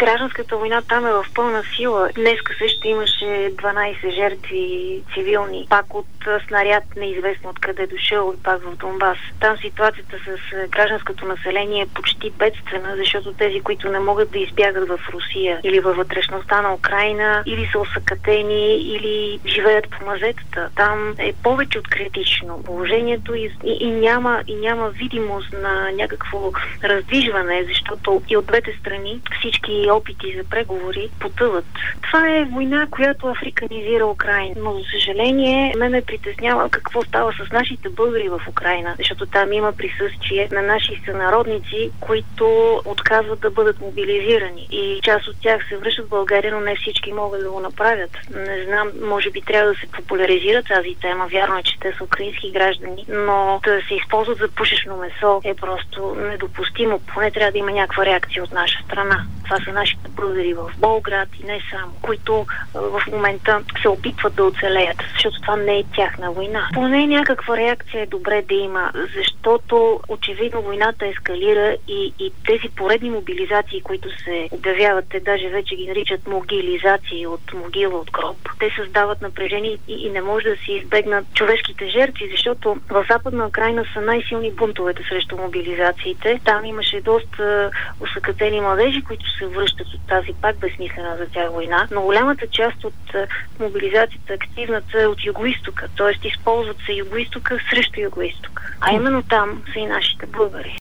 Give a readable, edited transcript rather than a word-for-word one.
Гражданската война там е в пълна сила. Днеска също имаше 12 жертви цивилни, пак от снаряд, неизвестно откъде е дошъл, пак в Донбас. Там ситуацията с гражданското население е почти бедствена, защото тези, които не могат да избягат в Русия или във вътрешността на Украйна, или са осакатени, или живеят по мазетата. Там е повече от критично положението и няма видимост на някакво раздвижване, защото и от двете страни всички опити за преговори потъват. Това е война, която африканизира Украйна. Но, за съжаление, ме притеснява какво става с нашите българи в Украйна, защото там има присъствие на наши сънародници, които отказват да бъдат мобилизирани. И част от тях се връщат в България, но не всички могат да го направят. Не знам, може би трябва да се популяризира тази тема. Вярно е, че те са украински граждани, но да се използват за пушечно месо е просто недопустимо. Поне трябва да има някаква реакция от наша страна. Това са нашите българи в Болград и не само, които в момента се опитват да оцелеят, защото това не е тяхна война. Поне някаква реакция е добре да има, защото очевидно войната ескалира и тези поредни мобилизации, които се обявяват, те даже вече ги наричат могилизации от могила, от гроб. Те създават напрежение и не може да се избегнат човешките жертви, защото в Западна Украйна са най-силни бунтовете срещу мобилизациите. Там имаше доста осакатени младежи, които се връщат от тази пак безсмислена за тях война, но голямата част от мобилизацията активната е от югоизтока, т.е. използват се югоизтока срещу югоизтока. А именно там са и нашите българи.